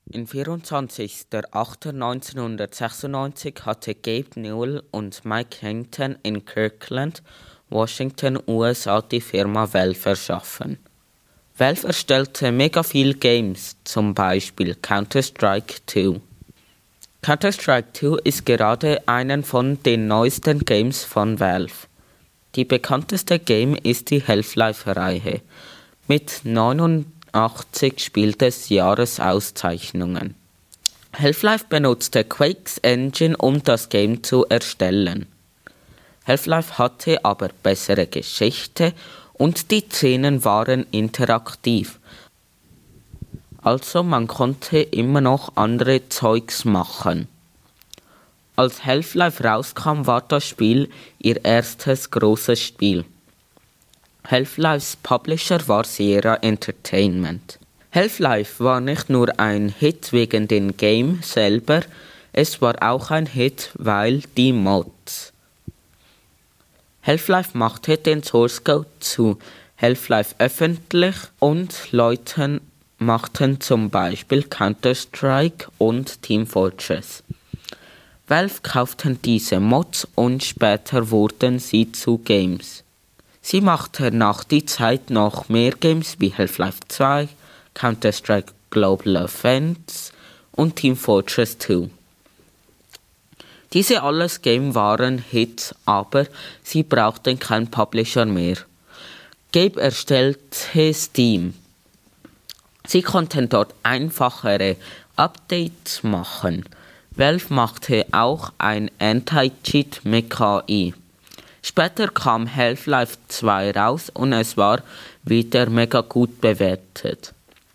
In 24.08.1996 hatte Gabe Newell und Mike Henington in Kirkland, Washington, USA die Firma Valve erschaffen. Valve erstellte mega viele Games, zum Beispiel Counter-Strike 2. Counter-Strike 2 ist gerade einen von den neuesten Games von Valve. Die bekannteste Game ist die Half-Life-Reihe mit 89 Spiel des Jahres Auszeichnungen. Half-Life benutzte Quake's Engine, um das Game zu erstellen. Half-Life hatte aber bessere Geschichte und die Szenen waren interaktiv. Also man konnte immer noch andere Zeugs machen. Als Half-Life rauskam, war das Spiel ihr erstes großes Spiel. Half-Lifes Publisher war Sierra Entertainment. Half-Life war nicht nur ein Hit wegen dem Game selber, es war auch ein Hit, weil die Mods. Half-Life machte den Source Code zu Half-Life öffentlich und Leute machten zum Beispiel Counter-Strike und Team Fortress. Valve kauften diese Mods und später wurden sie zu Games. Sie machten nach der Zeit noch mehr Games wie Half-Life 2, Counter-Strike Global Offense und Team Fortress 2. Diese alles Games waren Hits, aber sie brauchten keinen Publisher mehr. Gabe erstellte Steam. Sie konnten dort einfachere Updates machen. Valve machte auch ein Anti-Cheat mit KI. Später kam Half-Life 2 raus und es war wieder mega gut bewertet.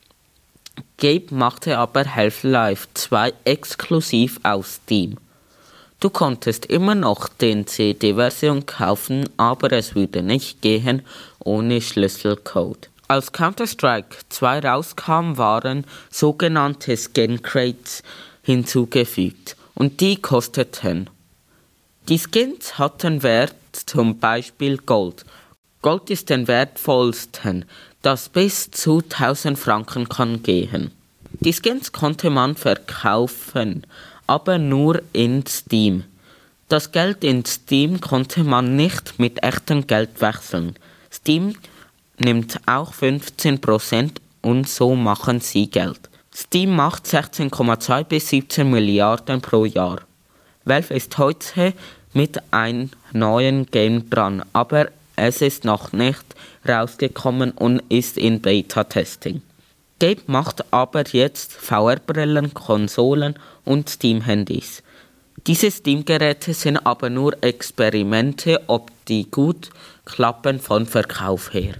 Gabe machte aber Half-Life 2 exklusiv auf Steam. Du konntest immer noch den CD-Version kaufen, aber es würde nicht gehen ohne Schlüsselcode. Als Counter-Strike 2 rauskam, waren sogenannte Skin Crates hinzugefügt und die kosteten. Die Skins hatten Wert, zum Beispiel Gold. Gold ist den wertvollsten, das bis zu 1000 Franken kann gehen. Die Skins konnte man verkaufen, aber nur in Steam. Das Geld in Steam konnte man nicht mit echtem Geld wechseln. Steam nimmt auch 15% und so machen sie Geld. Steam macht 16,2 bis 17 Milliarden pro Jahr. Valve ist heute mit einem neuen Game dran, aber es ist noch nicht rausgekommen und ist in Beta-Testing. Gabe macht aber jetzt VR-Brillen, Konsolen und Steam-Handys. Diese Steam-Geräte sind aber nur Experimente, ob die gut klappen von Verkauf her.